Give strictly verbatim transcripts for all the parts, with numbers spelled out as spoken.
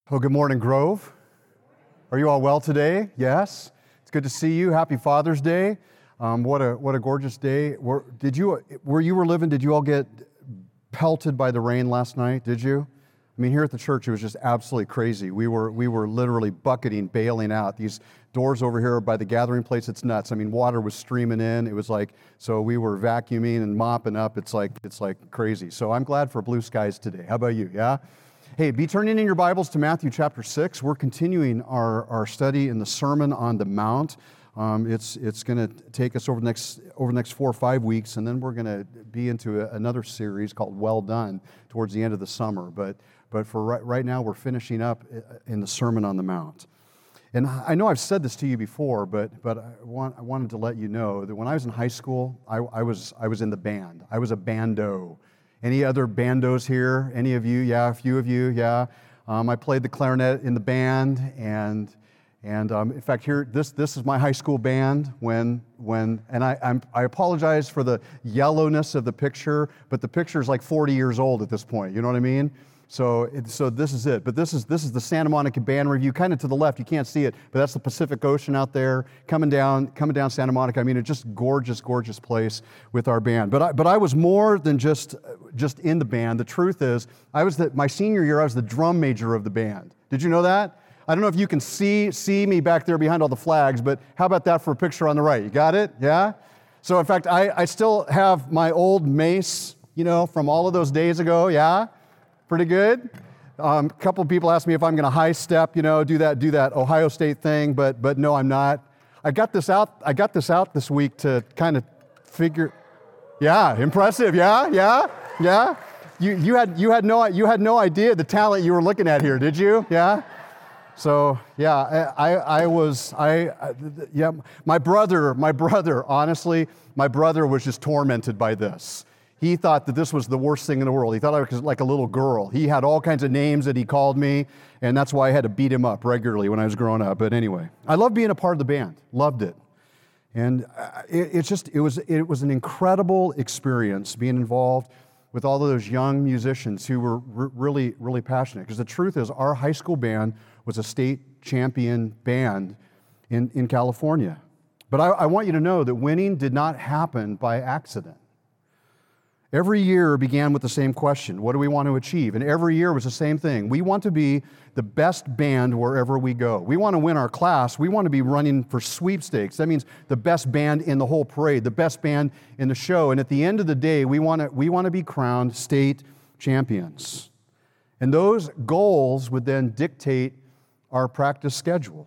Well, good morning, Grove. Are you all well today? Yes. It's good to see you. Happy Father's Day. Um, what a what a gorgeous day. Were, did you where you were living? Did you all get pelted by the rain last night? Did you? I mean, here at the church, it was just absolutely crazy. We were we were literally bucketing, bailing out. These doors over here by the gathering place, it's nuts. I mean, water was streaming in. It was like, so we were vacuuming and mopping up. It's like it's like crazy. So I'm glad for blue skies today. How about you? Yeah. Hey, be turning in your Bibles to Matthew chapter six. We're continuing our, our study in the Sermon on the Mount. Um, it's it's going to take us over the next over the next four or five weeks, and then we're going to be into a, another series called Well Done towards the end of the summer. But but for right, right now, we're finishing up in the Sermon on the Mount. And I know I've said this to you before, but but I want I wanted to let you know that when I was in high school, I, I was I was in the band. I was a bando. Any other bandos here? Any of you? Yeah, a few of you, yeah. Um, I played the clarinet in the band, and and um, in fact, here this this is my high school band. When when and I I'm, I apologize for the yellowness of the picture, but the picture is like forty years old at this point. You know what I mean? So it, so this is it. But this is this is the Santa Monica Band Review. Kind of to the left, you can't see it, but that's the Pacific Ocean out there coming down coming down Santa Monica. I mean, it's just gorgeous, gorgeous place with our band. But I, but I was more than just just in the band. The truth is, I was the, my senior year. I was the drum major of the band. Did you know that? I don't know if you can see see me back there behind all the flags, but how about that for a picture on the right? You got it? Yeah. So in fact, I I still have my old mace, you know, from all of those days ago. Yeah. Pretty good. Um, a couple of people asked me if I'm going to high step, you know, do that, do that Ohio State thing, but but no, I'm not. I got this out. I got this out this week to kind of figure. Yeah, impressive. Yeah, yeah, yeah. You you had you had no you had no idea the talent you were looking at here, did you? Yeah. So yeah, I I, I was I, I yeah. My brother, my brother. Honestly, my brother was just tormented by this. He thought that this was the worst thing in the world. He thought I was like a little girl. He had all kinds of names that he called me, and that's why I had to beat him up regularly when I was growing up. But anyway, I loved being a part of the band. Loved it. And it, it's just, it was, it was an incredible experience being involved with all of those young musicians who were r- really, really passionate. Because the truth is, our high school band was a state champion band in, in California. But I, I want you to know that winning did not happen by accident. Every year began with the same question: what do we want to achieve? And every year was the same thing. We want to be the best band wherever we go. We want to win our class. We want to be running for sweepstakes. That means the best band in the whole parade, the best band in the show. And at the end of the day, we want to, we want to be crowned state champions. And those goals would then dictate our practice schedule.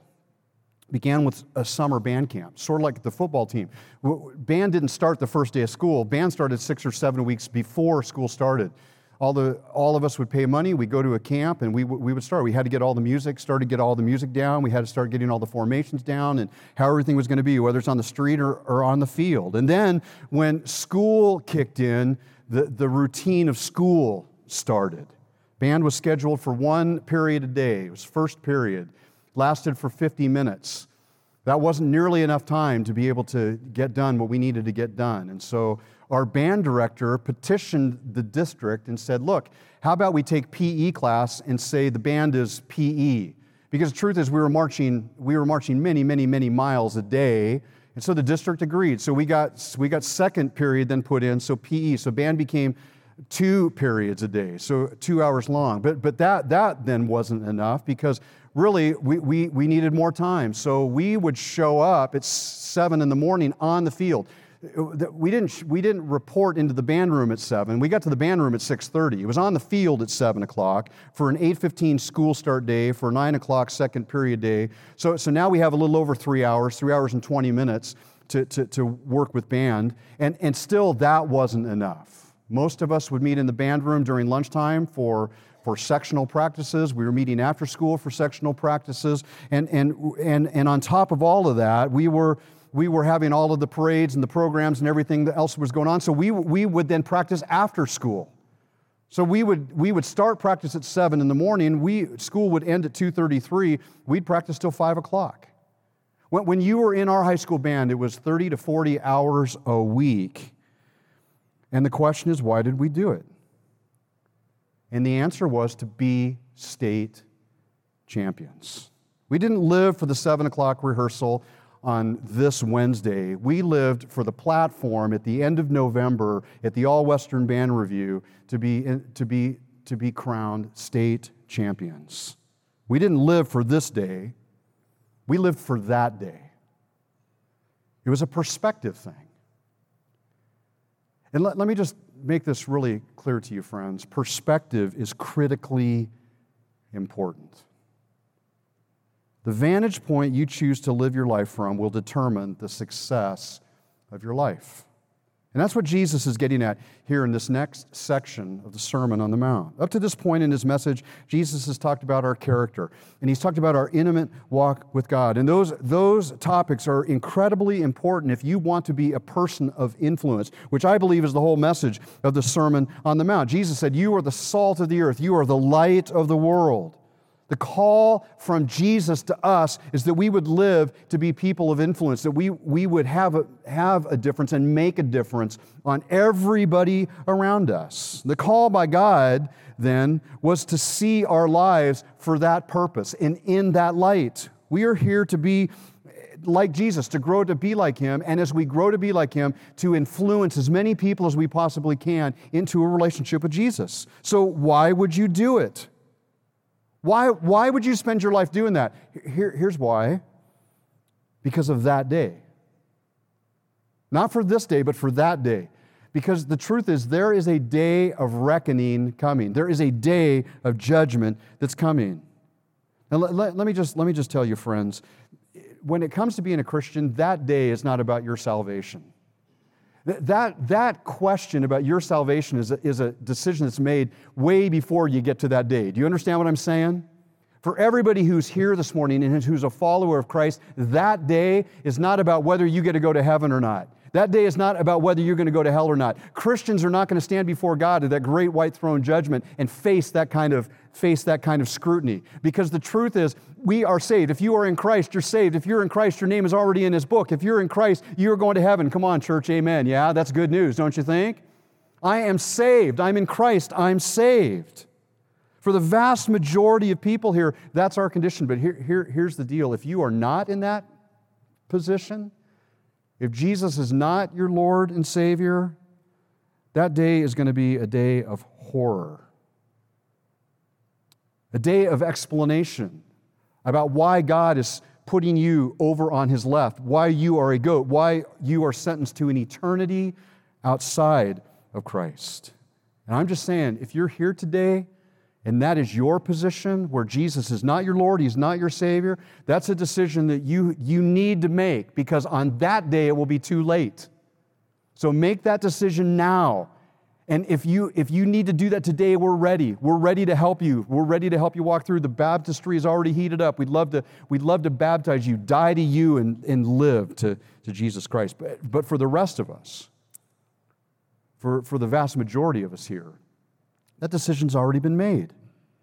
Began with a summer band camp, sort of like the football team. Band didn't start the first day of school. Band started six or seven weeks before school started. All the all of us would pay money. We'd go to a camp, and we we would start. We had to get all the music, started to get all the music down. We had to start getting all the formations down and how everything was going to be, whether it's on the street or, or on the field. And then when school kicked in, the, the routine of school started. Band was scheduled for one period a day. It was first period. Lasted for fifty minutes. That wasn't nearly enough time to be able to get done what we needed to get done. And so our band director petitioned the district and said, look, how about we take P E class and say the band is P E? Because the truth is we were marching, we were marching many, many, many miles a day. And so the district agreed. So we got we got second period then put in, so P E. So band became two periods a day, so two hours long. But but that that then wasn't enough, because really we, we, we needed more time. So we would show up at seven in the morning on the field. We didn't we didn't report into the band room at seven. We got to the band room at six thirty. It was on the field at seven o'clock for an eight fifteen school start day, for a nine o'clock second period day. So so now we have a little over three hours, three hours and twenty minutes to, to, to work with band. And, and still that wasn't enough. Most of us would meet in the band room during lunchtime for for sectional practices. We were meeting after school for sectional practices. And and and and on top of all of that, we were we were having all of the parades and the programs and everything else was going on. So we we would then practice after school. So we would we would start practice at seven in the morning. We school would end at two thirty-three. We'd practice till five o'clock. When when you were in our high school band, it was thirty to forty hours a week. And the question is, why did we do it? And the answer was to be state champions. We didn't live for the seven o'clock rehearsal on this Wednesday. We lived for the platform at the end of November at the All-Western Band Review to be, to be, to be crowned state champions. We didn't live for this day. We lived for that day. It was a perspective thing. And let, let me just make this really clear to you, friends. Perspective is critically important. The vantage point you choose to live your life from will determine the success of your life. And that's what Jesus is getting at here in this next section of the Sermon on the Mount. Up to this point in his message, Jesus has talked about our character, and he's talked about our intimate walk with God. And those, those topics are incredibly important if you want to be a person of influence, which I believe is the whole message of the Sermon on the Mount. Jesus said, "You are the salt of the earth. You are the light of the world." The call from Jesus to us is that we would live to be people of influence, that we, we would have a, have a difference and make a difference on everybody around us. The call by God, then, was to see our lives for that purpose and in that light. We are here to be like Jesus, to grow to be like Him, and as we grow to be like Him, to influence as many people as we possibly can into a relationship with Jesus. So why would you do it? Why, why would you spend your life doing that? Here, here's why. Because of that day. Not for this day, but for that day. Because the truth is, there is a day of reckoning coming. There is a day of judgment that's coming. Now, let, let, let me just, let me just tell you, friends, when it comes to being a Christian, that day is not about your salvation. That, that question about your salvation is a, is a decision that's made way before you get to that day. Do you understand what I'm saying? For everybody who's here this morning and who's a follower of Christ, that day is not about whether you get to go to heaven or not. That day is not about whether you're going to go to hell or not. Christians are not going to stand before God at that great white throne judgment and face that kind of face that kind of scrutiny. Because the truth is, we are saved. If you are in Christ, you're saved. If you're in Christ, your name is already in His book. If you're in Christ, you're going to heaven. Come on, church, amen. Yeah, that's good news, don't you think? I am saved. I'm in Christ. I'm saved. For the vast majority of people here, that's our condition. But here, here, here's the deal. If you are not in that position, if Jesus is not your Lord and Savior, that day is going to be a day of horror. A day of explanation about why God is putting you over on His left, why you are a goat, why you are sentenced to an eternity outside of Christ. And I'm just saying, if you're here today and that is your position, where Jesus is not your Lord, He's not your Savior, that's a decision that you, you need to make, because on that day it will be too late. So make that decision now. And if you, if you need to do that today, we're ready. We're ready to help you. We're ready to help you walk through. The baptistry is already heated up. We'd love to, we'd love to baptize you, die to you, and, and live to, to Jesus Christ. But, but for the rest of us, for, for the vast majority of us here, that decision's already been made.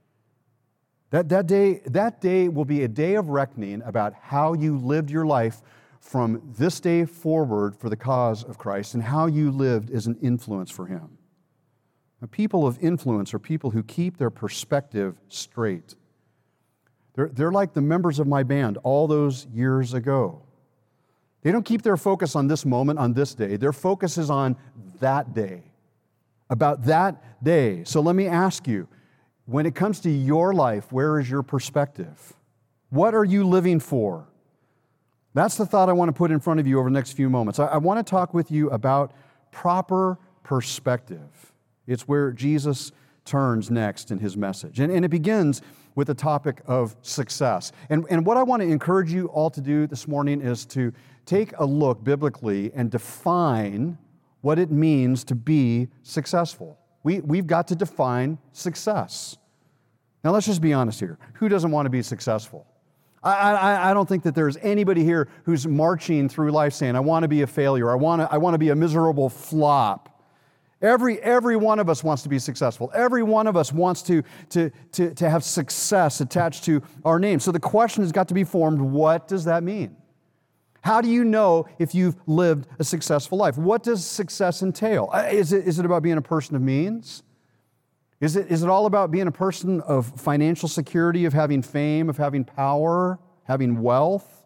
That, that, day, that day will be a day of reckoning about how you lived your life from this day forward for the cause of Christ, and how you lived as an influence for Him. Now, people of influence are people who keep their perspective straight. They're, they're like the members of my band all those years ago. They don't keep their focus on this moment, on this day. Their focus is on that day, about that day. So let me ask you, when it comes to your life, where is your perspective? What are you living for? That's the thought I want to put in front of you over the next few moments. I, I want to talk with you about proper perspective. It's where Jesus turns next in His message. And, and it begins with the topic of success. And, and what I want to encourage you all to do this morning is to take a look biblically and define what it means to be successful. We, we've got to define success. Now, let's just be honest here. Who doesn't want to be successful? I, I, I don't think that there's anybody here who's marching through life saying, I want to be a failure. I want to, I want to be a miserable flop. Every, every one of us wants to be successful. Every one of us wants to, to, to, to have success attached to our name. So the question has got to be formed, what does that mean? How do you know if you've lived a successful life? What does success entail? Is it, is it about being a person of means? Is it, is it all about being a person of financial security, of having fame, of having power, having wealth?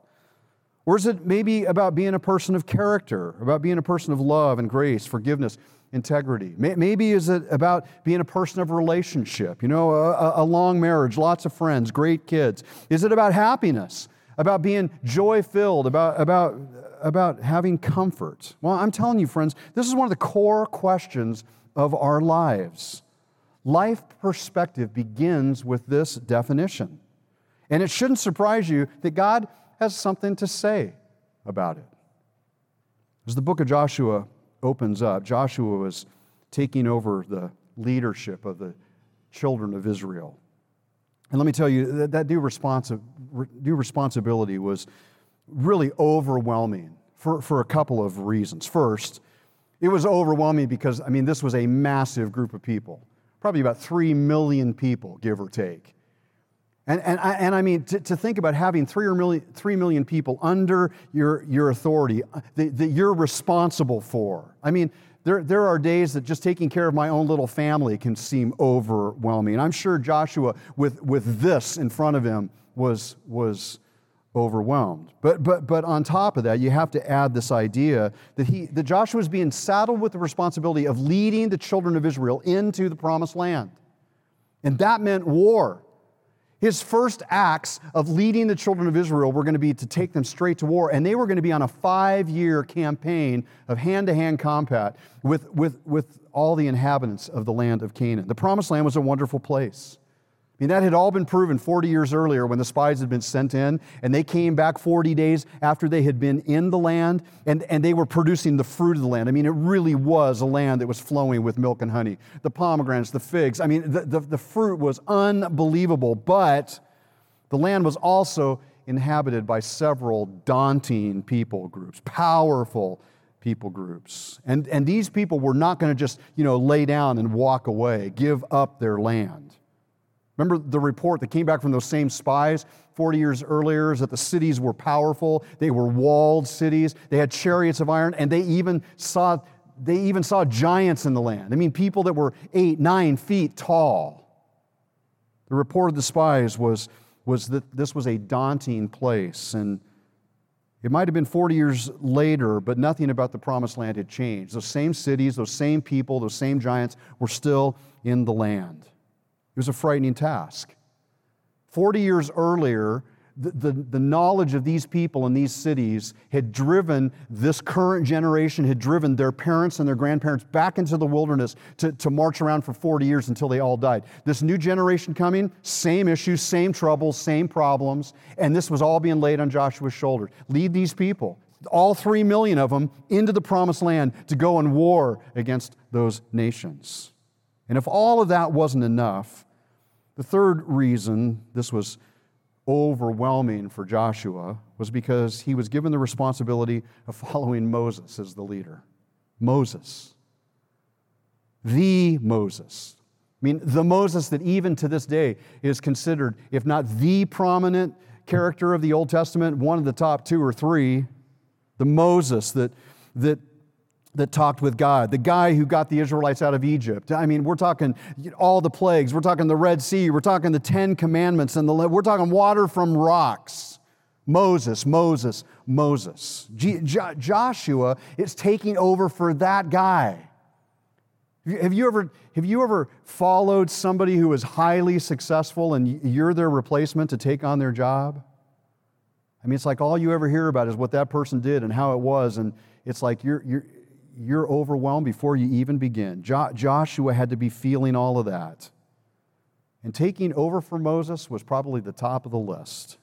Or is it maybe about being a person of character, about being a person of love and grace, forgiveness, integrity? Maybe is it about being a person of relationship, you know, a, a long marriage, lots of friends, great kids? Is it about happiness, about being joy-filled, about, about, about having comfort? Well, I'm telling you, friends, this is one of the core questions of our lives. Life perspective begins with this definition. And it shouldn't surprise you that God has something to say about it. As the book of Joshua opens up, Joshua was taking over the leadership of the children of Israel. And let me tell you, that, that due, responsi- due responsibility was really overwhelming for, for a couple of reasons. First, it was overwhelming because, I mean, this was a massive group of people. Probably about three million people, give or take. And, and, I, and I mean, to, to think about having three, or million, three million people under your, your authority that, that you're responsible for. I mean, there, there are days that just taking care of my own little family can seem overwhelming. And I'm sure Joshua, with, with this in front of him, was, was overwhelmed. But, but, but on top of that, you have to add this idea that, he, that Joshua is being saddled with the responsibility of leading the children of Israel into the promised land. And that meant war. His first acts of leading the children of Israel were going to be to take them straight to war, and they were going to be on a five-year campaign of hand-to-hand combat with, with, with all the inhabitants of the land of Canaan. The promised land was a wonderful place. I mean, that had all been proven forty years earlier when the spies had been sent in, and they came back forty days after they had been in the land, and, and they were producing the fruit of the land. I mean, it really was a land that was flowing with milk and honey. The pomegranates, the figs, I mean, the, the, the fruit was unbelievable, but the land was also inhabited by several daunting people groups, powerful people groups. And, and these people were not going to just, you know, lay down and walk away, give up their land. Remember the report that came back from those same spies forty years earlier is that the cities were powerful, they were walled cities, they had chariots of iron, and they even saw they even saw giants in the land. I mean, people that were eight, nine feet tall. The report of the spies was, was that this was a daunting place, and it might have been forty years later, but nothing about the promised land had changed. Those same cities, those same people, those same giants were still in the land. It was a frightening task. Forty years earlier, the, the, the knowledge of these people in these cities had driven this current generation, had driven their parents and their grandparents back into the wilderness to, to march around for forty years until they all died. This new generation coming, same issues, same troubles, same problems, and this was all being laid on Joshua's shoulders. Lead these people, all three million of them, into the promised land to go and war against those nations. And if all of that wasn't enough, the third reason this was overwhelming for Joshua was because he was given the responsibility of following Moses as the leader. Moses. The Moses. I mean, the Moses that even to this day is considered, if not the prominent character of the Old Testament, one of the top two or three. The Moses that, that that talked with God, the guy who got the Israelites out of Egypt. I mean, we're talking all the plagues, we're talking the Red Sea, we're talking the Ten Commandments, and the we're talking water from rocks. Moses, Moses, Moses. G- Jo- Joshua is taking over for that guy. Have you ever, have you ever followed somebody who is highly successful and you're their replacement to take on their job? I mean, it's like all you ever hear about is what that person did and how it was, and it's like you're you're you're overwhelmed before you even begin. Jo- Joshua had to be feeling all of that. And taking over for Moses was probably the top of the list.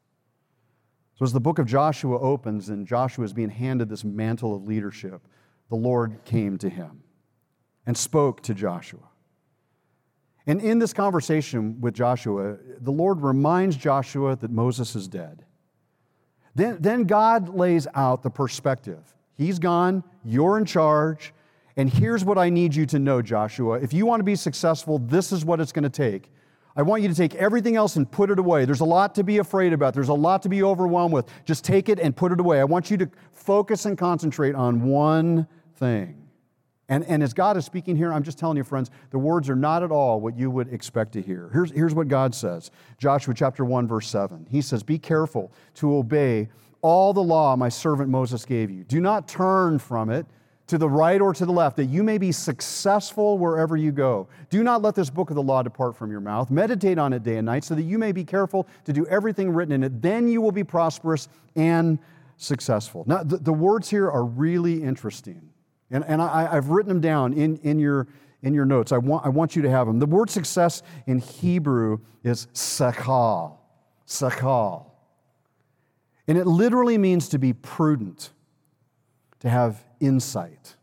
So as the book of Joshua opens and Joshua is being handed this mantle of leadership, the Lord came to him and spoke to Joshua. And in this conversation with Joshua, the Lord reminds Joshua that Moses is dead. Then, then God lays out the perspective. He's gone, you're in charge, and here's what I need you to know, Joshua. If you want to be successful, this is what it's going to take. I want you to take everything else and put it away. There's a lot to be afraid about. There's a lot to be overwhelmed with. Just take it and put it away. I want you to focus and concentrate on one thing. And, and as God is speaking here, I'm just telling you, friends, the words are not at all what you would expect to hear. Here's, here's what God says. Joshua chapter one, verse seven. He says, be careful to obey all the law my servant Moses gave you. Do not turn from it to the right or to the left, that you may be successful wherever you go. Do not let this book of the law depart from your mouth. Meditate on it day and night, so that you may be careful to do everything written in it. Then you will be prosperous and successful. Now, the, the words here are really interesting. And, and I, I've written them down in, in, your, in your notes. I want, I want you to have them. The word success in Hebrew is sakal. Sakal. And it literally means to be prudent, to have insight.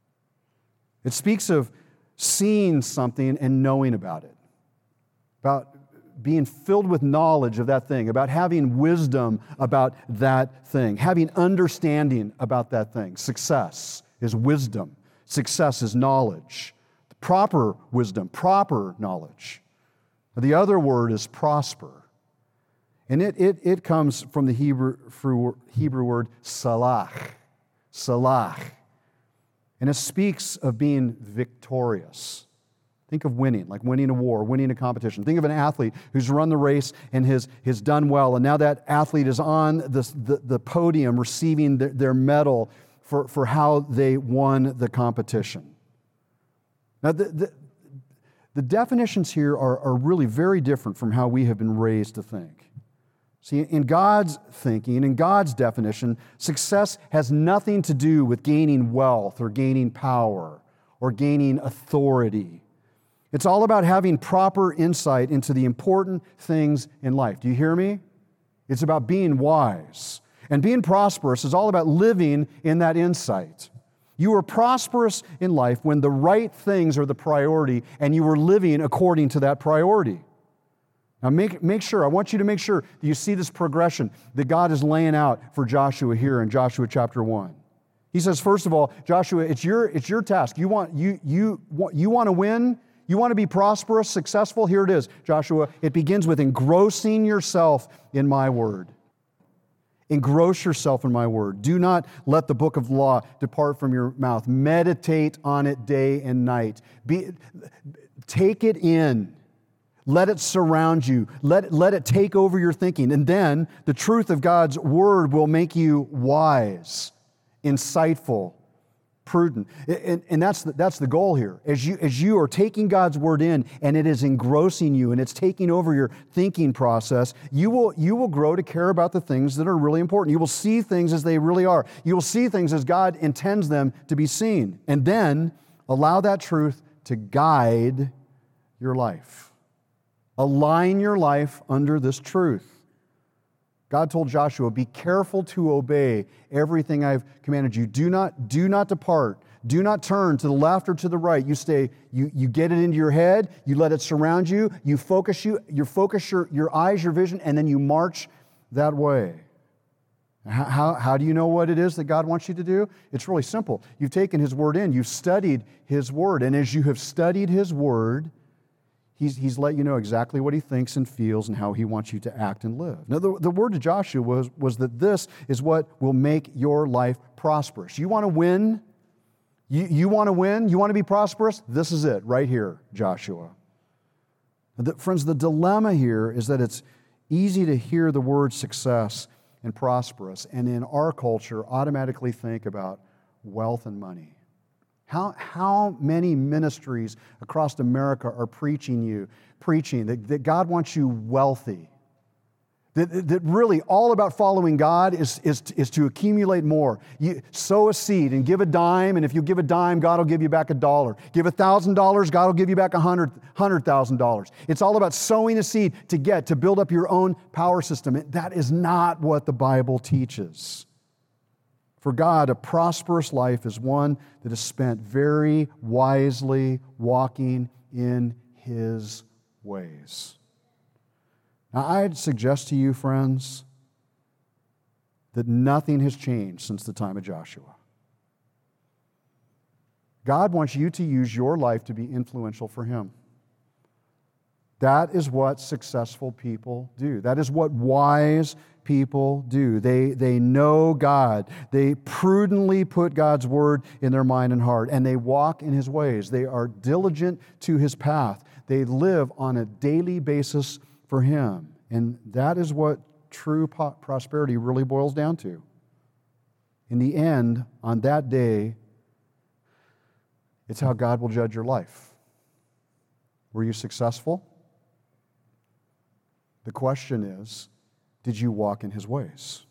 It speaks of seeing something and knowing about it, about being filled with knowledge of that thing, about having wisdom about that thing, having understanding about that thing. Success is wisdom. Success is knowledge. Proper wisdom, proper knowledge. The other word is prosper. And it, it, it comes from the Hebrew, Hebrew word salach. Salach. And it speaks of being victorious. Think of winning, like winning a war, winning a competition. Think of an athlete who's run the race and has, has done well, and now that athlete is on the, the, the podium receiving their, their medal for, for how they won the competition. Now, the, the, the definitions here are, are really very different from how we have been raised to think. See, in God's thinking, in God's definition, success has nothing to do with gaining wealth or gaining power or gaining authority. It's all about having proper insight into the important things in life. Do you hear me? It's about being wise. And being prosperous is all about living in that insight. You are prosperous in life when the right things are the priority and you are living according to that priority. Now make, make sure, I want you to make sure that you see this progression that God is laying out for Joshua here in Joshua chapter one. He says, first of all, Joshua, it's your, it's your task. You want, you, you, you want to win? You want to be prosperous, successful? Here it is, Joshua. It begins with engrossing yourself in my word. Engross yourself in my word. Do not let the book of law depart from your mouth. Meditate on it day and night. Be, take it in. Let it surround you. Let, let it take over your thinking. And then the truth of God's word will make you wise, insightful, prudent. And, and that's, the, that's the goal here. As you, as you are taking God's word in and it is engrossing you and it's taking over your thinking process, you will, you will grow to care about the things that are really important. You will see things as they really are. You will see things as God intends them to be seen. And then allow that truth to guide your life. Align your life under this truth. God told Joshua, be careful to obey everything I've commanded you. Do not, do not depart. Do not turn to the left or to the right. You stay, you, you get it into your head, you let it surround you, you focus you, you focus your, your eyes, your vision, and then you march that way. How, how, how do you know what it is that God wants you to do? It's really simple. You've taken His word in, you've studied His word, and as you have studied His word, He's, he's let you know exactly what He thinks and feels and how He wants you to act and live. Now, the, the word to Joshua was, was that this is what will make your life prosperous. You want to win? You, you want to win? You want to be prosperous? This is it right here, Joshua. The, friends, the dilemma here is that it's easy to hear the word success and prosperous, and in our culture, automatically think about wealth and money. How, how many ministries across America are preaching you, preaching that, that God wants you wealthy? That, that really all about following God is, is, is to accumulate more. You sow a seed and give a dime, and if you give a dime, God will give you back a dollar. Give a thousand dollars, God will give you back a hundred, hundred thousand dollars. It's all about sowing a seed to get, to build up your own power system. That is not what the Bible teaches. For God, a prosperous life is one that is spent very wisely walking in His ways. Now, I'd suggest to you, friends, that nothing has changed since the time of Joshua. God wants you to use your life to be influential for Him. That is what successful people do. That is what wise people do. They, they know God. They prudently put God's word in their mind and heart, and they walk in his ways. They are diligent to his path. They live on a daily basis for him. And that is what true po- prosperity really boils down to. In the end, on that day, it's how God will judge your life. Were you successful? The question is, did you walk in his ways?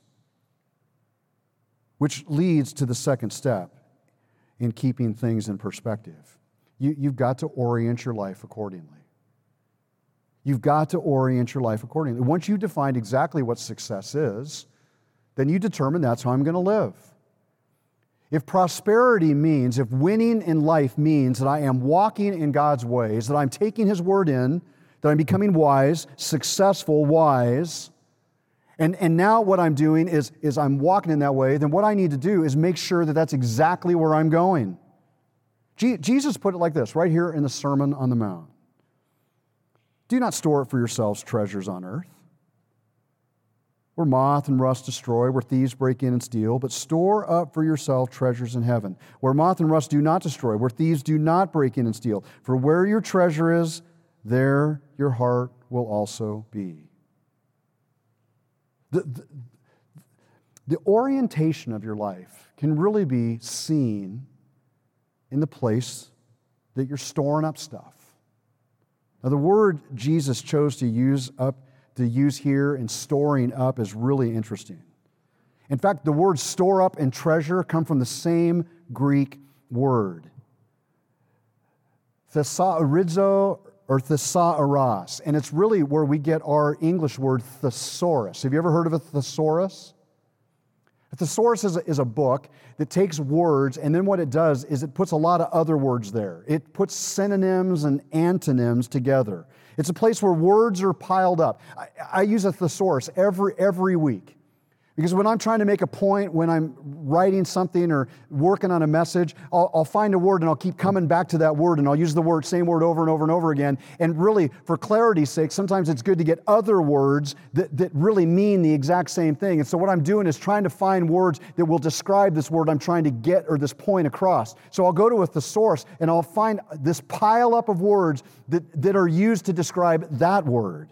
Which leads to the second step in keeping things in perspective. You, you've got to orient your life accordingly. You've got to orient your life accordingly. Once you've defined exactly what success is, then you determine that's how I'm going to live. If prosperity means, if winning in life means that I am walking in God's ways, that I'm taking his word in, that I'm becoming wise, successful, wise, and, and now what I'm doing is, is I'm walking in that way, then what I need to do is make sure that that's exactly where I'm going. Je- Jesus put it like this, right here in the Sermon on the Mount. Do not store up for yourselves treasures on earth, where moth and rust destroy, where thieves break in and steal, but store up for yourself treasures in heaven, where moth and rust do not destroy, where thieves do not break in and steal. For where your treasure is, there your heart will also be. The, the, the orientation of your life can really be seen in the place that you're storing up stuff. Now, the word Jesus chose to use up to use here in storing up is really interesting. In fact, the words store up and treasure come from the same Greek word. Thesaurizo or thesauros, and it's really where we get our English word thesaurus. Have you ever heard of a thesaurus? A thesaurus is a, is a book that takes words, and then what it does is it puts a lot of other words there. It puts synonyms and antonyms together. It's a place where words are piled up. I, I use a thesaurus every, every week. Because when I'm trying to make a point, when I'm writing something or working on a message, I'll, I'll find a word and I'll keep coming back to that word and I'll use the word, same word over and over and over again. And really, for clarity's sake, sometimes it's good to get other words that, that really mean the exact same thing. And so what I'm doing is trying to find words that will describe this word I'm trying to get or this point across. So I'll go to a thesaurus and I'll find this pile up of words that, that are used to describe that word.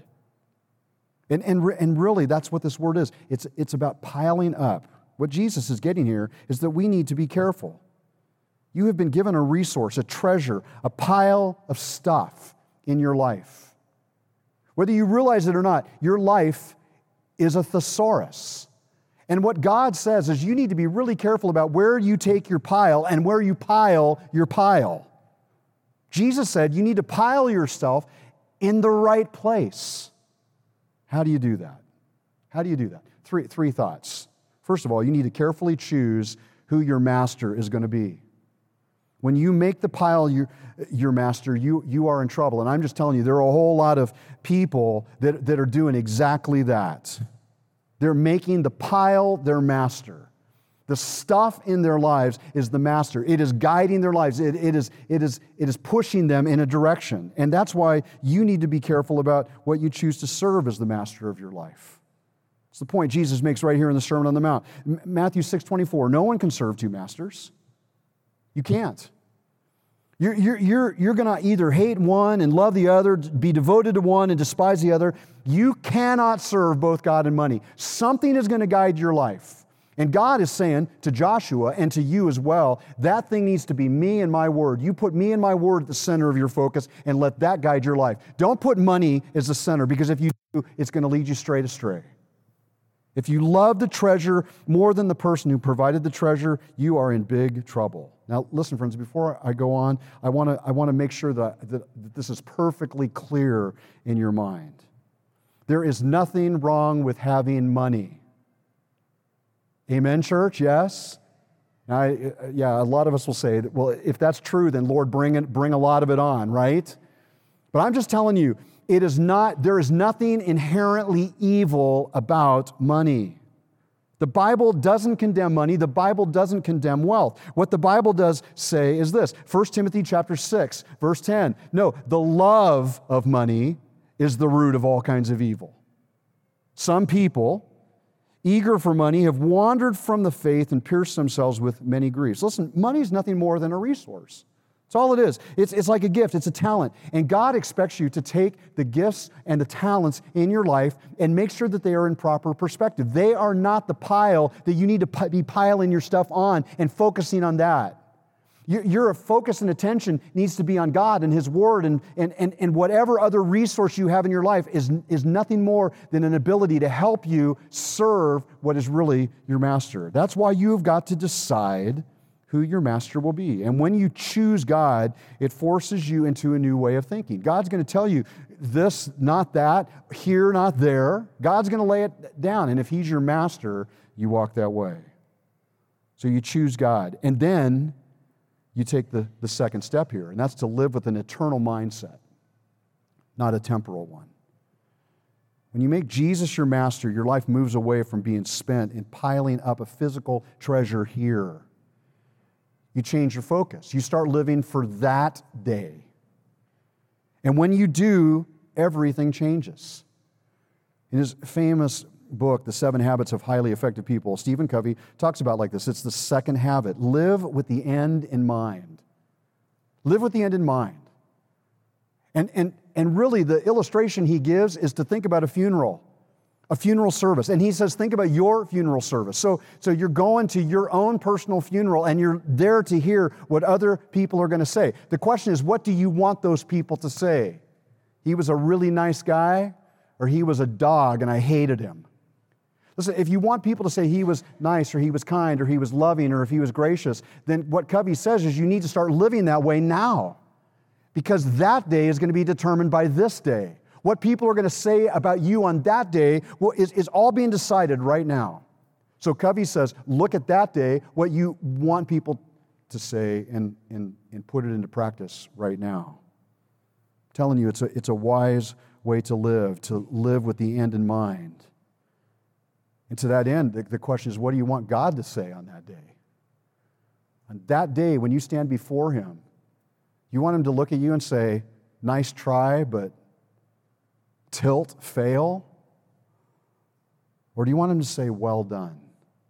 And, and, and really, that's what this word is. It's, it's about piling up. What Jesus is getting here is that we need to be careful. You have been given a resource, a treasure, a pile of stuff in your life. Whether you realize it or not, your life is a thesaurus. And what God says is you need to be really careful about where you take your pile and where you pile your pile. Jesus said you need to pile yourself in the right place. How do you do that? How do you do that? Three, three thoughts. First of all, you need to carefully choose who your master is going to be. When you make the pile your, your master, you, you are in trouble. And I'm just telling you, there are a whole lot of people that, that are doing exactly that. They're making the pile their master. The stuff in their lives is the master. It is guiding their lives. It, it, is, it, is, it is pushing them in a direction. And that's why you need to be careful about what you choose to serve as the master of your life. It's the point Jesus makes right here in the Sermon on the Mount. M- Matthew six twenty-four, no one can serve two masters. You can't. You're, you're, you're, you're going to either hate one and love the other, be devoted to one and despise the other. You cannot serve both God and money. Something is going to guide your life. And God is saying to Joshua and to you as well, that thing needs to be me and my word. You put me and my word at the center of your focus and let that guide your life. Don't put money as the center, because if you do, it's going to lead you straight astray. If you love the treasure more than the person who provided the treasure, you are in big trouble. Now, listen, friends, before I go on, I want to I want to make sure that, that, that this is perfectly clear in your mind. There is nothing wrong with having money. Amen, church? Yes? Now, I, yeah, a lot of us will say, that, well, if that's true, then Lord, bring it, bring a lot of it on, right? But I'm just telling you, it is not, there is nothing inherently evil about money. The Bible doesn't condemn money. The Bible doesn't condemn wealth. What the Bible does say is this, First Timothy chapter six, verse ten. No, the love of money is the root of all kinds of evil. Some people, eager for money, have wandered from the faith and pierced themselves with many griefs. Listen, money is nothing more than a resource. That's all it is. It's, it's like a gift. It's a talent. And God expects you to take the gifts and the talents in your life and make sure that they are in proper perspective. They are not the pile that you need to be piling your stuff on and focusing on that. Your, your focus and attention needs to be on God and His Word, and, and, and, and whatever other resource you have in your life is, is nothing more than an ability to help you serve what is really your master. That's why you've got to decide who your master will be. And when you choose God, it forces you into a new way of thinking. God's going to tell you this, not that, here, not there. God's going to lay it down. And if He's your master, you walk that way. So you choose God. And then you take the, the second step here, and that's to live with an eternal mindset, not a temporal one. When you make Jesus your master, your life moves away from being spent in piling up a physical treasure here. You change your focus. You start living for that day. And when you do, everything changes. In his famous book, The Seven Habits of Highly Effective People, Stephen Covey talks about it like this. It's the second habit. Live with the end in mind. Live with the end in mind. And, and, and really, the illustration he gives is to think about a funeral. A funeral service. And he says, think about your funeral service. So, so you're going to your own personal funeral and you're there to hear what other people are going to say. The question is, what do you want those people to say? He was a really nice guy, or he was a dog and I hated him. Listen, if you want people to say he was nice, or he was kind, or he was loving, or if he was gracious, then what Covey says is you need to start living that way now. Because that day is going to be determined by this day. What people are going to say about you on that day well, is, is all being decided right now. So Covey says, look at that day, what you want people to say, and, and, and put it into practice right now. I'm telling you, it's a, it's a wise way to live, to live with the end in mind. And to that end, the, the question is, what do you want God to say on that day? On that day, when you stand before Him, you want Him to look at you and say, nice try, but tilt, fail? Or do you want Him to say, well done?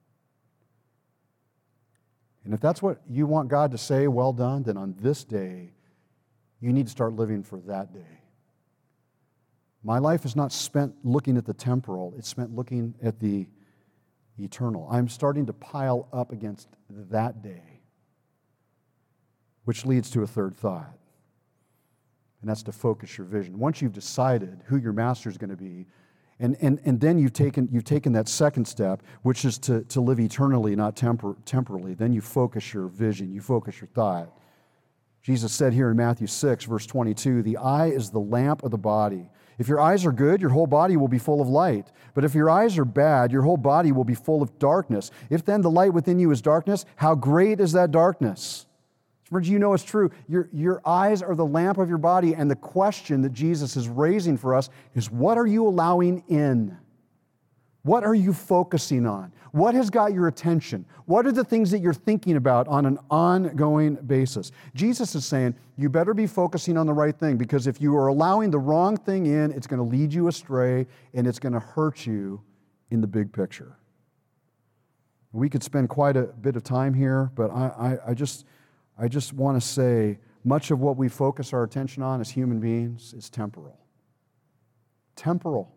And if that's what you want God to say, well done, then on this day, you need to start living for that day. My life is not spent looking at the temporal, it's spent looking at the eternal. I'm starting to pile up against that day, which leads to a third thought. And that's to focus your vision. Once you've decided who your master is going to be, and, and, and then you've taken, you've taken that second step, which is to, to live eternally, not tempor- temporally, then you focus your vision, you focus your thought. Jesus said here in Matthew six, verse twenty-two, the eye is the lamp of the body. If your eyes are good, your whole body will be full of light. But if your eyes are bad, your whole body will be full of darkness. If then the light within you is darkness, how great is that darkness? Friends, you know it's true. Your, your eyes are the lamp of your body, and the question that Jesus is raising for us is, what are you allowing in? What are you focusing on? What has got your attention? What are the things that you're thinking about on an ongoing basis? Jesus is saying, you better be focusing on the right thing, because if you are allowing the wrong thing in, it's going to lead you astray, and it's going to hurt you in the big picture. We could spend quite a bit of time here, but I, I, I just... I just want to say, much of what we focus our attention on as human beings is temporal. Temporal,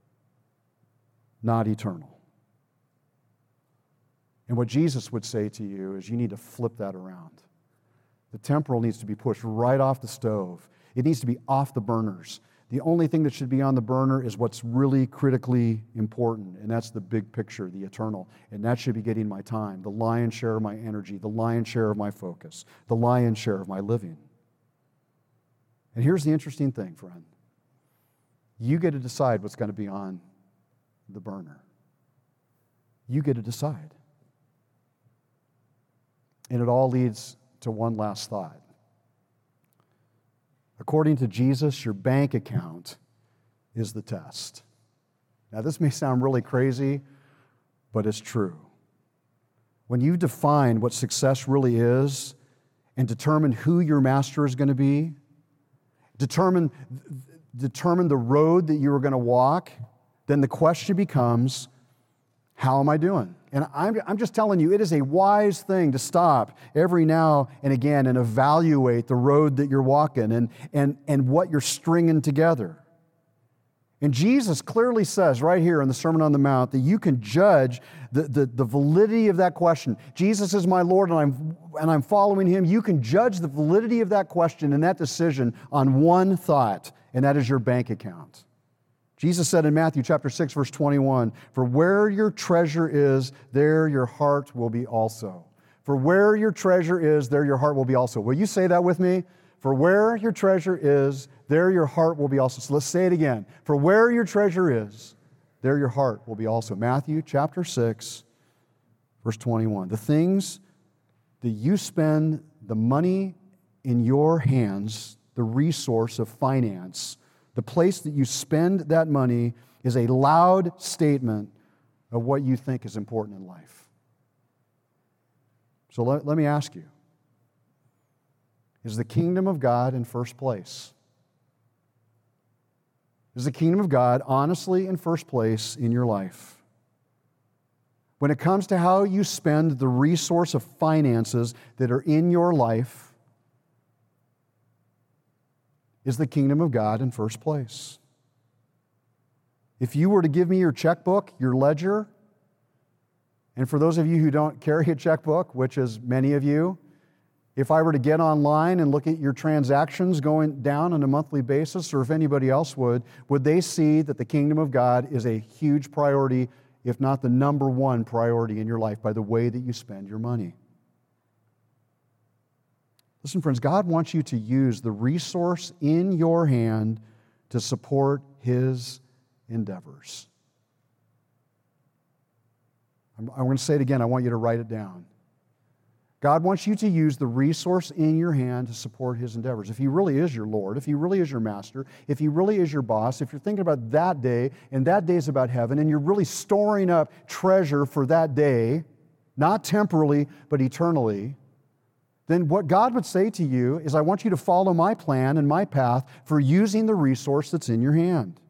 not eternal. And what Jesus would say to you is you need to flip that around. The temporal needs to be pushed right off the stove. It needs to be off the burners. The only thing that should be on the burner is what's really critically important, and that's the big picture, the eternal. And that should be getting my time, the lion's share of my energy, the lion's share of my focus, the lion's share of my living. And here's the interesting thing, friend. You get to decide what's going to be on the burner. You get to decide. And it all leads to one last thought. According to Jesus, your bank account is the test. Now, this may sound really crazy, but it's true. When you define what success really is and determine who your master is going to be, determine determined the road that you were going to walk, then the question becomes, how am I doing? And I'm, I'm just telling you, it is a wise thing to stop every now and again and evaluate the road that you're walking and, and, and what you're stringing together. And Jesus clearly says right here in the Sermon on the Mount that you can judge the, the, the validity of that question. Jesus is my Lord and I'm, and I'm following Him. You can judge the validity of that question and that decision on one thought, and that is your bank account. Jesus said in Matthew chapter six, verse twenty-one, "For where your treasure is, there your heart will be also." For where your treasure is, there your heart will be also. Will you say that with me? For where your treasure is, there your heart will be also. So let's say it again. For where your treasure is, there your heart will be also. Matthew chapter six, verse twenty-one. The things that you spend the money in your hands, the resource of finance, the place that you spend that money is a loud statement of what you think is important in life. So let, let me ask you, is the kingdom of God in first place? Is the kingdom of God honestly in first place in your life? When it comes to how you spend the resource of finances that are in your life, is the kingdom of God in first place? If you were to give me your checkbook, your ledger, and for those of you who don't carry a checkbook, which is many of you, if I were to get online and look at your transactions going down on a monthly basis, or if anybody else would, would they see that the kingdom of God is a huge priority, if not the number one priority in your life by the way that you spend your money? Listen, friends, God wants you to use the resource in your hand to support His endeavors. I'm, I'm going to say it again. I want you to write it down. God wants you to use the resource in your hand to support His endeavors. If He really is your Lord, if He really is your master, if He really is your boss, if you're thinking about that day, and that day is about heaven, and you're really storing up treasure for that day, not temporally, but eternally, then what God would say to you is, I want you to follow my plan and my path for using the resource that's in your hand.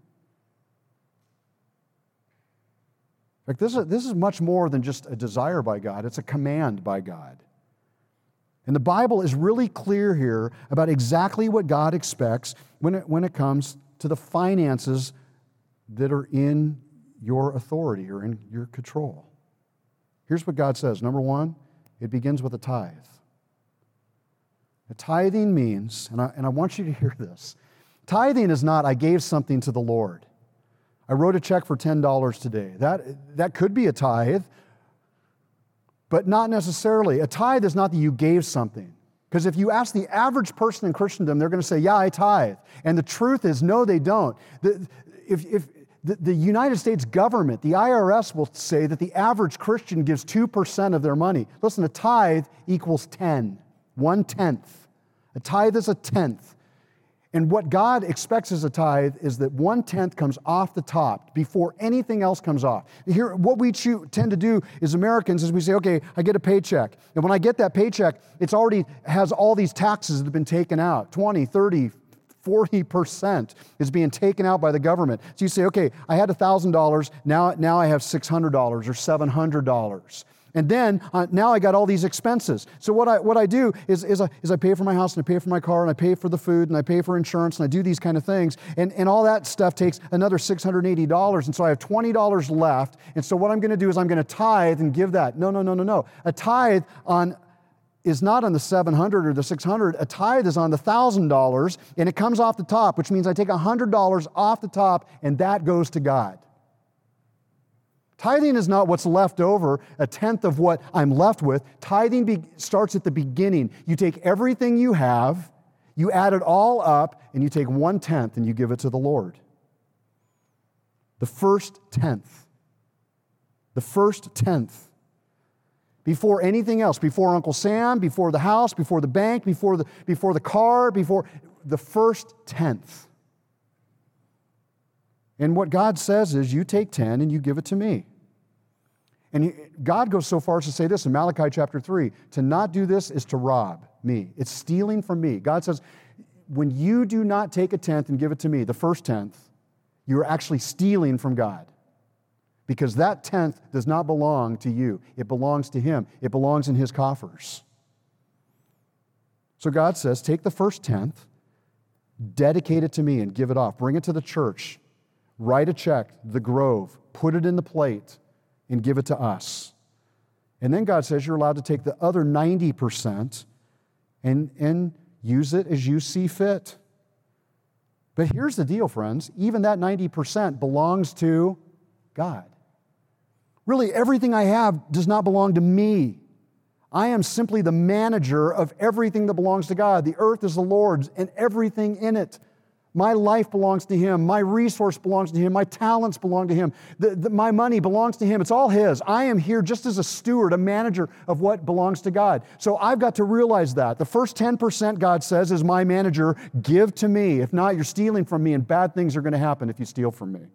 In fact, this is, this is much more than just a desire by God. It's a command by God. And the Bible is really clear here about exactly what God expects when it, when it comes to the finances that are in your authority or in your control. Here's what God says. Number one, it begins with a tithe. A tithing means, and I, and I want you to hear this, tithing is not, I gave something to the Lord. I wrote a check for ten dollars today. That, that could be a tithe, but not necessarily. A tithe is not that you gave something. Because if you ask the average person in Christendom, they're going to say, yeah, I tithe. And the truth is, no, they don't. The, if, if the, the United States government, the I R S will say that the average Christian gives two percent of their money. Listen, a tithe equals ten, one-tenth. A tithe is a tenth. And what God expects as a tithe is that one-tenth comes off the top before anything else comes off. Here, what we cho- tend to do as Americans is we say, okay, I get a paycheck. And when I get that paycheck, it's already has all these taxes that have been taken out, twenty, thirty, forty percent is being taken out by the government. So you say, okay, I had one thousand dollars, now, now I have six hundred dollars or seven hundred dollars. And then, uh, now I got all these expenses. So what I what I do is, is, I, is I pay for my house, and I pay for my car, and I pay for the food, and I pay for insurance, and I do these kind of things. And, and all that stuff takes another six hundred eighty dollars, and so I have twenty dollars left. And so what I'm going to do is I'm going to tithe and give that. No, no, no, no, no. A tithe on is not on the seven hundred or the six hundred. A tithe is on the one thousand dollars, and it comes off the top, which means I take one hundred dollars off the top, and that goes to God. Tithing is not what's left over, a tenth of what I'm left with. Tithing be- starts at the beginning. You take everything you have, you add it all up, and you take one-tenth and you give it to the Lord. The first tenth. The first tenth. Before anything else, before Uncle Sam, before the house, before the bank, before the, before the car, before the first tenth. And what God says is, you take ten and you give it to me. And he, God goes so far as to say this in Malachi chapter three, to not do this is to rob me. It's stealing from me. God says, when you do not take a tenth and give it to me, the first tenth, you're actually stealing from God. Because that tenth does not belong to you. It belongs to Him. It belongs in His coffers. So God says, take the first tenth, dedicate it to me and give it off. Bring it to the church. Write a check, the Grove, put it in the plate, and give it to us. And then God says you're allowed to take the other ninety percent and, and use it as you see fit. But here's the deal, friends. Even that ninety percent belongs to God. Really, everything I have does not belong to me. I am simply the manager of everything that belongs to God. The earth is the Lord's and everything in it. My life belongs to Him. My resource belongs to Him. My talents belong to Him. The, the, my money belongs to Him. It's all His. I am here just as a steward, a manager of what belongs to God. So I've got to realize that. The first ten percent, God says, is my manager. Give to me. If not, you're stealing from me, and bad things are going to happen if you steal from me.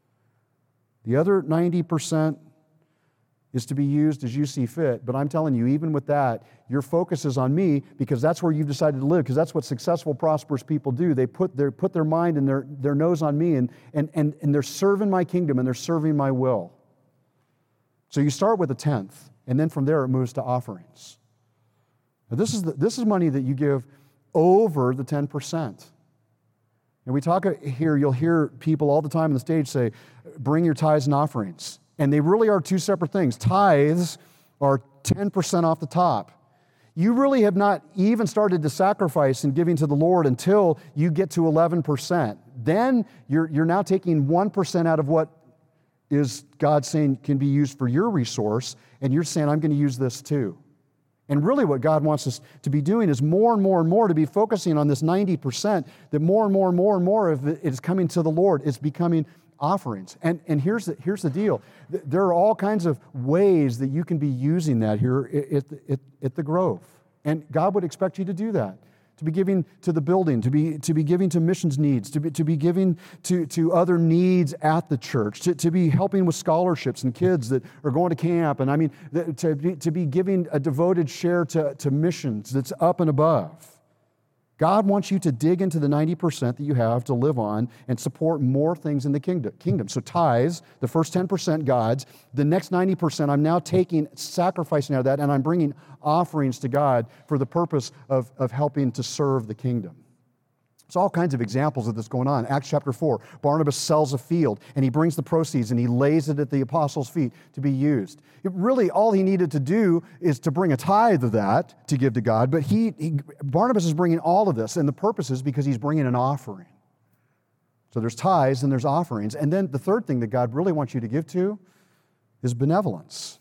The other ninety percent is to be used as you see fit. But I'm telling you, even with that, your focus is on me because that's where you've decided to live, because that's what successful, prosperous people do. They put their, put their mind and their, their nose on me, and, and, and, and they're serving my kingdom, and they're serving my will. So you start with a tenth, and then from there it moves to offerings. Now this is, the, this is money that you give over the ten percent. And we talk here, you'll hear people all the time on the stage say, bring your tithes and offerings. And they really are two separate things. Tithes are ten percent off the top. You really have not even started to sacrifice and giving to the Lord until you get to eleven percent. Then you're, you're now taking one percent out of what is God saying can be used for your resource, and you're saying, I'm going to use this too. And really what God wants us to be doing is more and more and more to be focusing on this ninety percent, that more and more and more and more of it is coming to the Lord. It's becoming offerings. And, and here's, the, here's the deal. There are all kinds of ways that you can be using that here at, at, at the Grove. And God would expect you to do that, to be giving to the building, to be, to be giving to missions needs, to be, to be giving to, to other needs at the church, to, to be helping with scholarships and kids that are going to camp. And I mean, to be, to be giving a devoted share to, to missions that's up and above. God wants you to dig into the ninety percent that you have to live on and support more things in the kingdom. So tithes, the first ten percent God's, the next ninety percent I'm now taking, sacrificing out of that, and I'm bringing offerings to God for the purpose of, of helping to serve the kingdom. There's all kinds of examples of this going on. Acts chapter four, Barnabas sells a field and he brings the proceeds and he lays it at the apostles' feet to be used. It really, all he needed to do is to bring a tithe of that to give to God, but he, he Barnabas is bringing all of this, and the purpose is because he's bringing an offering. So there's tithes and there's offerings. And then the third thing that God really wants you to give to is benevolence.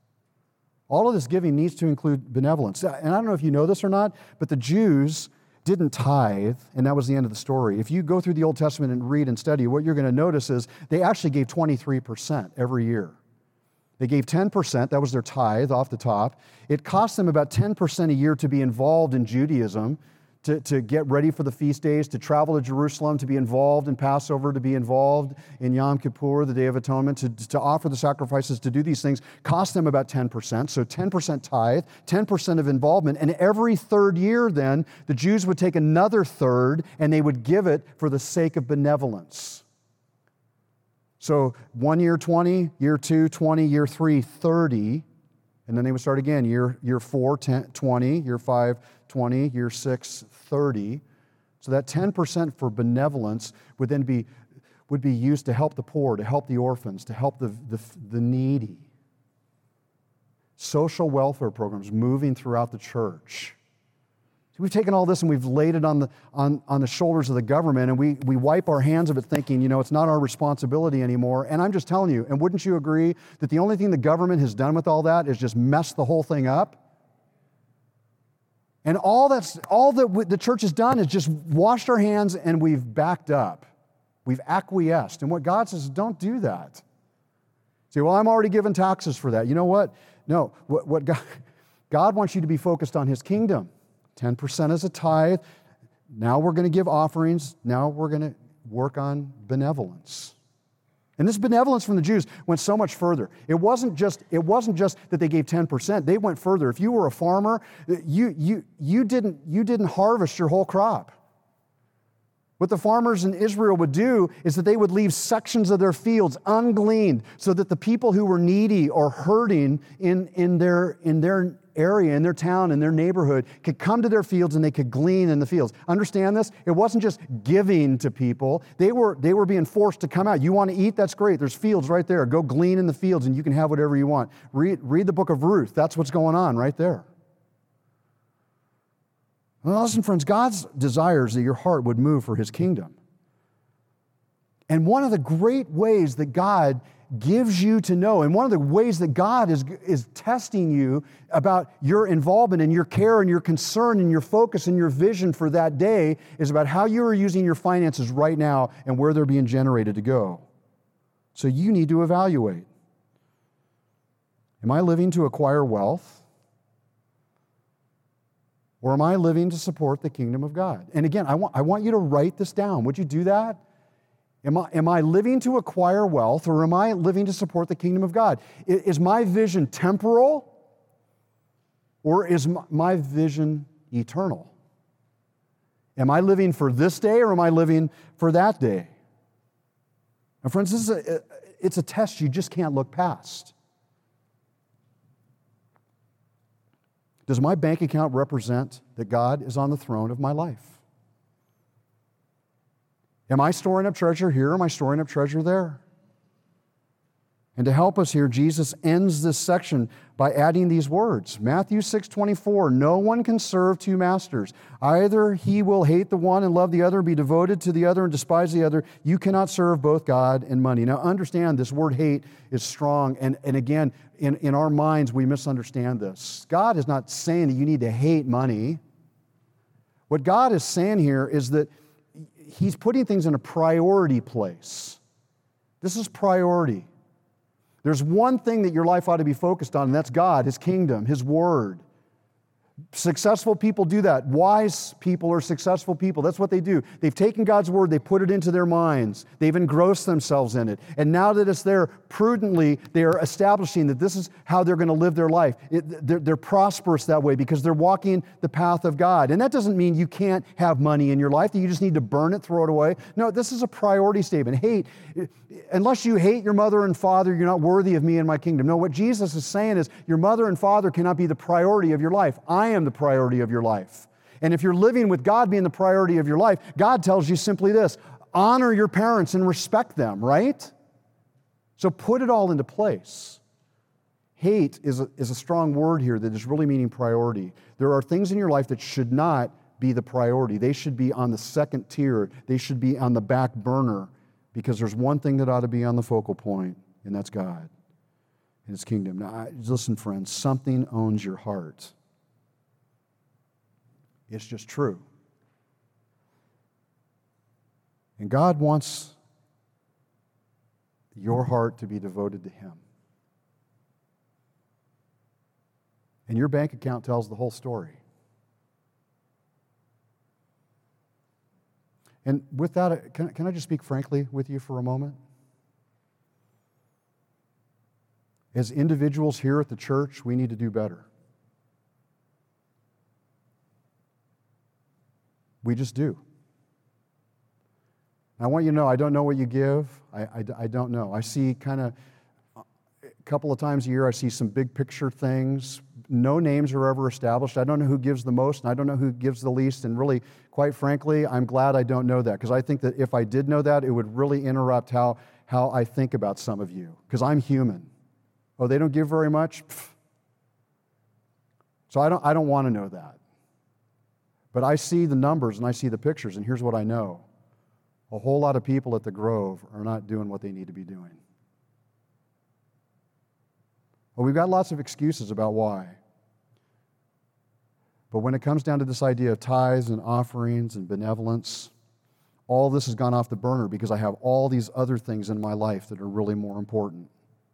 All of this giving needs to include benevolence. And I don't know if you know this or not, but the Jews didn't tithe, and that was the end of the story. If you go through the Old Testament and read and study, what you're going to notice is they actually gave twenty-three percent every year. They gave ten percent, that was their tithe off the top. It cost them about ten percent a year to be involved in Judaism, to, to get ready for the feast days, to travel to Jerusalem, to be involved in Passover, to be involved in Yom Kippur, the Day of Atonement, to, to offer the sacrifices, to do these things, cost them about ten percent. So ten percent tithe, ten percent of involvement, and every third year then, the Jews would take another third and they would give it for the sake of benevolence. So one year twenty, year two twenty, year three thirty, and then they would start again, year, year four ten, twenty, year five twenty, year six thirty. So that ten percent for benevolence would then be, would be used to help the poor, to help the orphans, to help the, the, the needy. Social welfare programs moving throughout the church. So we've taken all this and we've laid it on the, on, on the shoulders of the government, and we, we wipe our hands of it thinking, you know, it's not our responsibility anymore. And I'm just telling you, and wouldn't you agree that the only thing the government has done with all that is just mess the whole thing up? And all that's all that the church has done is just washed our hands and we've backed up. We've acquiesced. And what God says is, don't do that. Say, well, I'm already giving taxes for that. You know what? No, what, what God, God wants you to be focused on His kingdom. ten percent as a tithe. Now we're going to give offerings. Now we're going to work on benevolence. And this benevolence from the Jews went so much further. It wasn't just, it wasn't just that they gave ten percent. They went further. If you were a farmer, you, you, you, didn't, you didn't harvest your whole crop. What the farmers in Israel would do is that they would leave sections of their fields ungleaned so that the people who were needy or hurting in, in, their, in their area, in their town, in their neighborhood, could come to their fields and they could glean in the fields. Understand this? It wasn't just giving to people. They were, they were being forced to come out. You want to eat? That's great. There's fields right there. Go glean in the fields and you can have whatever you want. Read, read the book of Ruth. That's what's going on right there. Well, listen, friends, God's desires that your heart would move for His kingdom. And one of the great ways that God gives you to know, and one of the ways that God is, is testing you about your involvement and your care and your concern and your focus and your vision for that day is about how you are using your finances right now and where they're being generated to go. So you need to evaluate. Am I living to acquire wealth? Or am I living to support the kingdom of God? And again, I want, I want you to write this down. Would you do that? Am I, am I living to acquire wealth, or am I living to support the kingdom of God? Is, is my vision temporal, or is my vision eternal? Am I living for this day, or am I living for that day? Now, friends, this is a, it's a test you just can't look past. Does my bank account represent that God is on the throne of my life? Am I storing up treasure here? Am I storing up treasure there? And to help us here, Jesus ends this section by adding these words. Matthew six twenty-four, no one can serve two masters. Either he will hate the one and love the other, be devoted to the other and despise the other. You cannot serve both God and money. Now understand, this word hate is strong. And, and again, in, in our minds, we misunderstand this. God is not saying that you need to hate money. What God is saying here is that He's putting things in a priority place. This is priority. There's one thing that your life ought to be focused on, and that's God, His kingdom, His word. Successful people do that. Wise people are successful people. That's what they do. They've taken God's word, they put it into their minds. They've engrossed themselves in it. And now that it's there, prudently, they are establishing that this is how they're going to live their life. It, they're, they're prosperous that way because they're walking the path of God. And that doesn't mean you can't have money in your life, that you just need to burn it, throw it away. No, this is a priority statement. Hate, unless you hate your mother and father, you're not worthy of me in my kingdom. No, what Jesus is saying is your mother and father cannot be the priority of your life. I am the priority of your life. And if you're living with God being the priority of your life, God tells you simply this: honor your parents and respect them, right? So put it all into place. Hate is a, is a strong word here that is really meaning priority. There are things in your life that should not be the priority. They should be on the second tier. They should be on the back burner because there's one thing that ought to be on the focal point, and that's God and His kingdom. Now, I, listen, friends, something owns your heart. It's just true. And God wants your heart to be devoted to Him. And your bank account tells the whole story. And with that, can, can I just speak frankly with you for a moment? As individuals here at the church, we need to do better. We just do. I want you to know, I don't know what you give. I, I, I don't know. I see kind of a couple of times a year, I see some big picture things. No names are ever established. I don't know who gives the most, and I don't know who gives the least. And really, quite frankly, I'm glad I don't know that, because I think that if I did know that, it would really interrupt how, how I think about some of you, because I'm human. Oh, they don't give very much? Pfft. So I don't, I don't want to know that. But I see the numbers and I see the pictures, and here's what I know. A whole lot of people at the Grove are not doing what they need to be doing. Well, we've got lots of excuses about why. But when it comes down to this idea of tithes and offerings and benevolence, all this has gone off the burner because I have all these other things in my life that are really more important.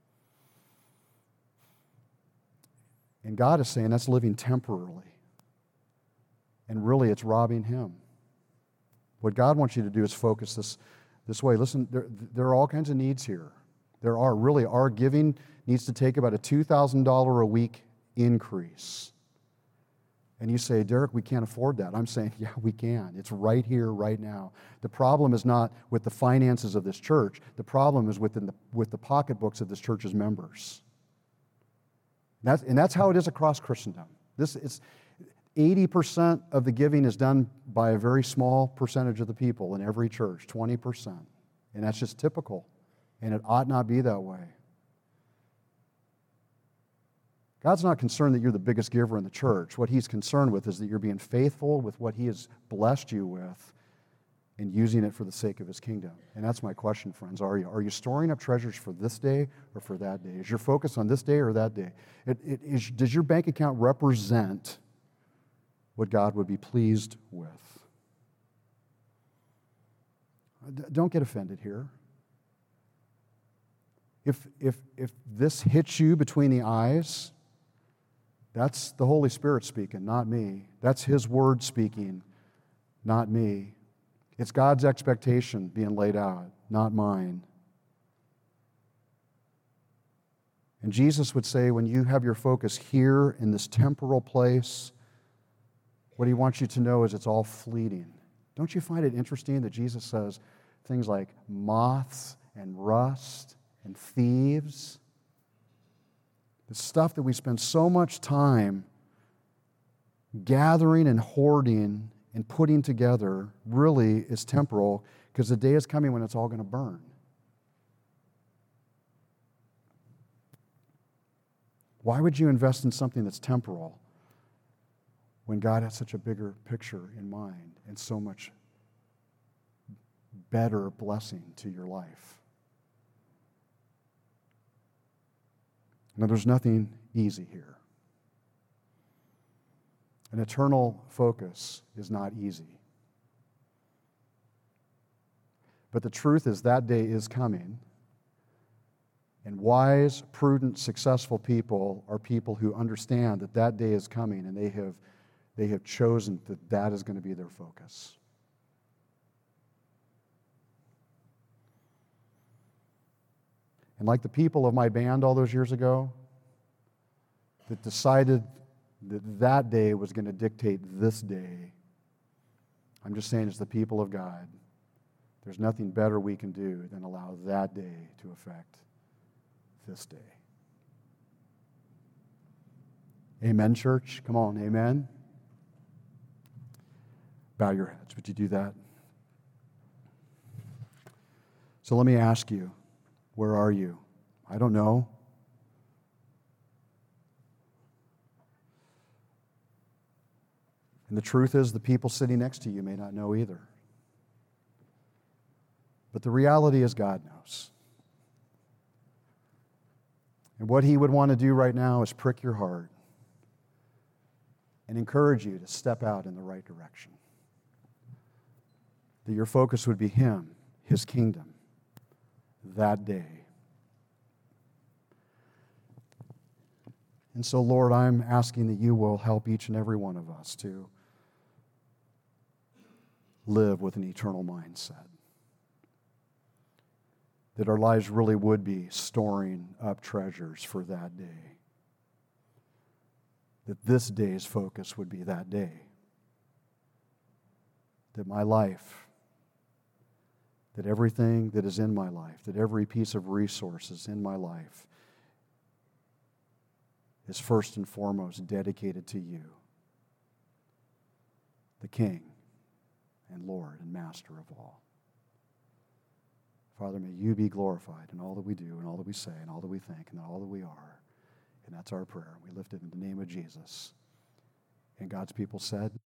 And God is saying that's living temporarily. And really, it's robbing Him. What God wants you to do is focus this, this way. Listen, there, there are all kinds of needs here. There are really, our giving needs to take about a two thousand dollars a week increase. And you say, Derek, we can't afford that. I'm saying, yeah, we can. It's right here, right now. The problem is not with the finances of this church. The problem is within the, with the pocketbooks of this church's members. That's, and that's how it is across Christendom. This is eighty percent of the giving is done by a very small percentage of the people in every church, twenty percent. And that's just typical. And it ought not be that way. God's not concerned that you're the biggest giver in the church. What He's concerned with is that you're being faithful with what He has blessed you with and using it for the sake of His kingdom. And that's my question, friends. Are you? Are you storing up treasures for this day or for that day? Is your focus on this day or that day? It, it, is, does your bank account represent what God would be pleased with? Don't get offended here. If, if, if this hits you between the eyes, that's the Holy Spirit speaking, not me. That's His word speaking, not me. It's God's expectation being laid out, not mine. And Jesus would say, when you have your focus here in this temporal place, what He wants you to know is it's all fleeting. Don't you find it interesting that Jesus says things like moths and rust and thieves? The stuff that we spend so much time gathering and hoarding and putting together really is temporal, because the day is coming when it's all going to burn. Why would you invest in something that's temporal when God has such a bigger picture in mind and so much better blessing to your life? Now, there's nothing easy here. An eternal focus is not easy. But the truth is that day is coming. And wise, prudent, successful people are people who understand that that day is coming, and they have, they have chosen that that is going to be their focus. And like the people of my band all those years ago that decided that that day was going to dictate this day, I'm just saying, as the people of God, there's nothing better we can do than allow that day to affect this day. Amen, church? Come on, amen? Bow your heads. Would you do that? So let me ask you, where are you? I don't know. And the truth is, the people sitting next to you may not know either. But the reality is, God knows. And what He would want to do right now is prick your heart and encourage you to step out in the right direction. That your focus would be Him, His kingdom, that day. And so, Lord, I'm asking that You will help each and every one of us to live with an eternal mindset. That our lives really would be storing up treasures for that day. That this day's focus would be that day. That my life, that everything that is in my life, that every piece of resources in my life is first and foremost dedicated to You, the King and Lord and Master of all. Father, may You be glorified in all that we do and all that we say and all that we think and all that we are. And that's our prayer. We lift it in the name of Jesus. And God's people said,